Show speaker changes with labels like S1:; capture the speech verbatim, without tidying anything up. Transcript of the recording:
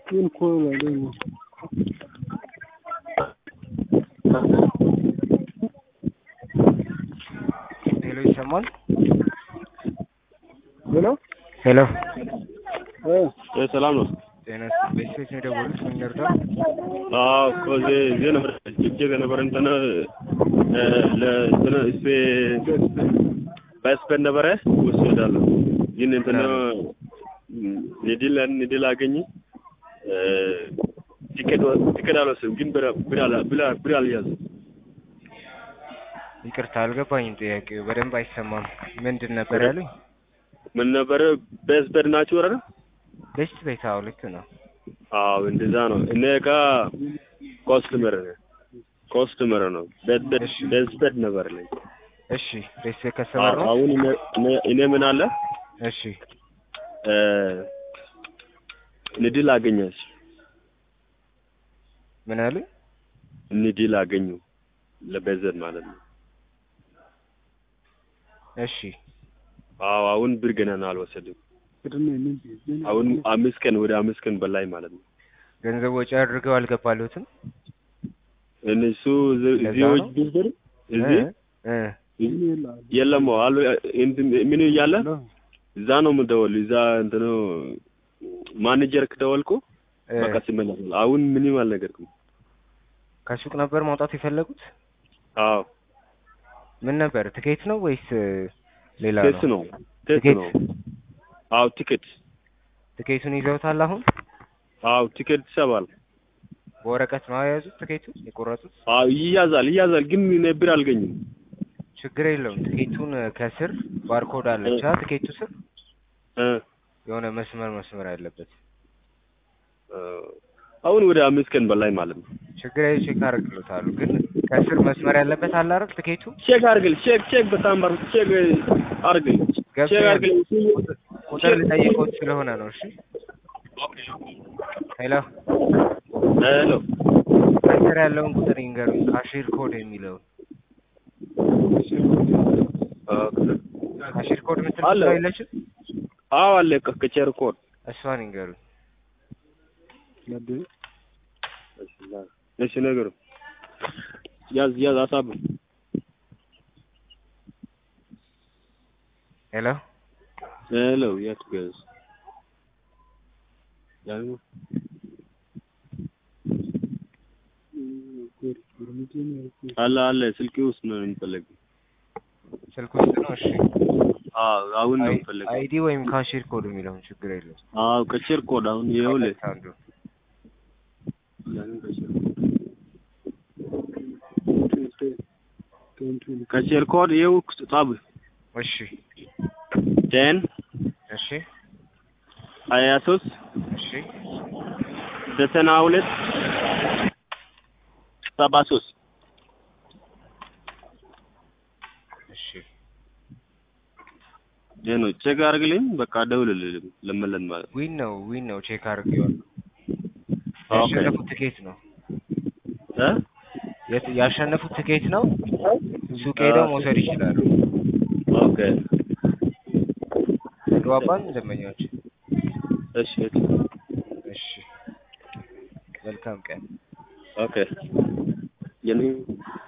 S1: ምን ኮላ ደግሞ
S2: ሄሎ ይሰማል?
S1: ሄሎ
S2: ሄሎ
S1: እ ሰላም ነው?
S2: ጤና ቤተሰብ ነው ደውሉት ምን ይርዳ?
S1: አዎ ኮዜ ዘነ እጅግ ነበር እንተና ለእንተና እስፔ በስፔን ነበረ ወስዳለሁ ግን እንተና ኒዲል ኒዲል አገኘ ቲኬት ቲኬት አልወሰድም ግን ብራ ብራ ብራ ብራ አልያዘ
S2: ይቅርታ አልገባኝም ጥያቄው በደንብ አይሰማም ምንድን ነበር ያሉኝ
S1: ምን ነበር በስፔን ናችሁ አይደል
S2: ቤስት ቤታው ልክ ነው
S1: አዎ እንደዛ ነው እኔ ጋ ኮስተመር ነው ኮስተመር ነው በስፔን ነበር ላይ
S2: እሺ ቤስት ከስተመር ነው
S1: አሁን እኔ እኔ ምን አለ
S2: እሺ
S1: እ ንዲል አገኘሽ
S2: ምን አለ
S1: ንዲል አገኙ ለበዘን ማለት ነው
S2: እሺ
S1: አዎ አሁን ብር ገና አልወሰድም አሁን አምስት ቀን ወደ አምስት ቀን በላይ ማለት ነው
S2: ገንዘብ ወጪ አድርገው አልገባሉትም
S1: እነሱ እዚዎች ብር እዚህ እ የለም አሉ ምን ይያለ እዛ ነው የምደውል እዛ እንት ነው ማኔጀር ከደወልኩ በቃ ሲመለስ አሁን ምንም አልነገርኩም
S2: ከሱቅ ነበር ማውጣት የፈለጉት
S1: አዎ
S2: ምን ነበር ትኬት ነው ወይስ ሌላ
S1: ነው ትኬት ነው ትኬት ነው አው ቲኬት
S2: ትኬቱን ይዘውታል አሁን
S1: አው ቲኬት ሰባል
S2: ወረቀት ነው ያዙት ትኬቱን የቆረጡት
S1: አው ይያዛል ይያዛል ግን ነበር አልገኝም
S2: ችግር የለውም ትኬቱን ከስር ባርኮድ አለች ትኬቱ ስር
S1: እ
S2: የሆነ መስመር መስመር ያለበት
S1: አሁን ወደ አምስት ቀን በላይ ማለት ነው
S2: ችግር አይ ቼክ አድርግልታሉ ግን ከስር መስመር ያለበት አለ አይደል ትኬቱ
S1: ቼክ አድርግል ቼክ ቼክ በጣም ባር ቼክ አድርግል ቼክ አድርግል
S2: ቁጥር ልጠይቅዎት ስለሆነ ነው እሺ ሄሎ
S1: ሄሎ
S2: ከስር ያለውን ቁጥር ይንገሩኝ ካሽር ኮድ የሚለው ካሽር ኮድ ምትለው አይለችም
S1: አዎ አለ ከቸር ኮድ
S2: እሷን ይንገሩኝ
S1: ለደ እሺ ነገሩ ያዝ ያዝ አሳብ
S2: ሄሎ
S1: ሄሎ የት ገዝ ያሉ አለ አለ ስልክ ውስጥ ነው የሚፈልገው
S2: ስልክ ውስጥ ነው እሺ
S1: አዎ አሁን ነው የሚፈልገው
S2: አይዲ ወይም ካሽር ኮድ የሚለው ችግር የለውም
S1: አዎ ካሽር ኮድ አሁን ይኸውል ካሽር ኮድ ይኸው ጻፍ
S2: እሺ
S1: ቴን
S2: እሺ
S1: ሀያ ሶስት
S2: እሺ
S1: ዘጠና ሁለት ሰባ ሶስት
S2: እሺ
S1: የኖ ቼክ አድርግልኝ በቃ ደውልልኝ ለመለን ማለት
S2: ዊን ነው ዊን ነው ቼክ አድርጌዋለሁ ያሸነፉት ትኬት ነው እ ያሸነፉት ትኬት ነው ሱቅ ሄደው መውሰድ ይችላሉ
S1: ኦኬ
S2: ዱአባን ደመኞች
S1: እሺ
S2: እሺ መልካም ቀን
S1: ኦኬ የኔ